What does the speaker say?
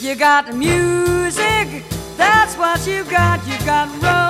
You got music, that's what you got. You got road.